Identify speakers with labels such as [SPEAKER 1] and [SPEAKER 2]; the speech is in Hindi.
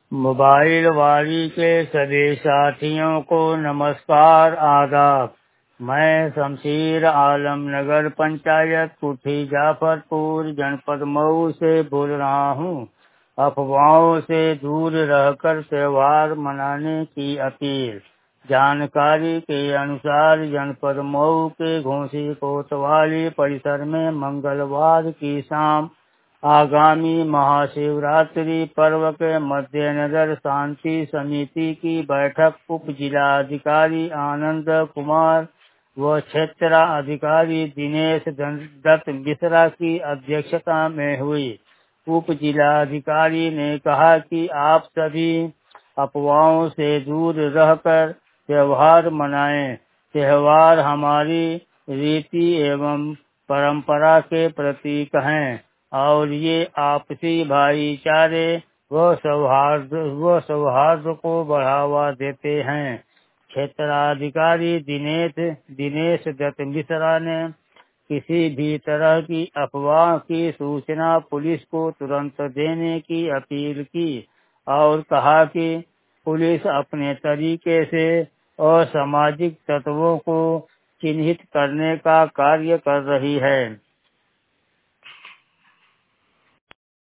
[SPEAKER 1] मोबाइल वाली के सभी साथियों को नमस्कार आदाब। मैं शमशीर आलम नगर पंचायत कुठी जाफरपुर जनपद मऊ से बोल रहा हूँ। अफवाहों से दूर रहकर त्योहार मनाने की अपील। जानकारी के अनुसार जनपद मऊ के घोसी कोतवाली परिसर में मंगलवार की शाम आगामी महाशिवरात्रि पर्व के मद्देनजर शांति समिति की बैठक उप जिलाधिकारी आनंद कुमार व क्षेत्र अधिकारी दिनेश दत्त मिश्रा की अध्यक्षता में हुई। उप जिलाधिकारी ने कहा कि आप सभी अफवाहों से दूर रहकर त्योहार मनाएं। त्योहार हमारी रीति एवं परंपरा के प्रतीक हैं और ये आपसी भाईचारे व सौहार्द को बढ़ावा देते हैं। क्षेत्राधिकारी दिनेश दत्त मिश्रा ने किसी भी तरह की अफवाह की सूचना पुलिस को तुरंत देने की अपील की और कहा कि पुलिस अपने तरीके से असामाजिक तत्वों को चिन्हित करने का कार्य कर रही है।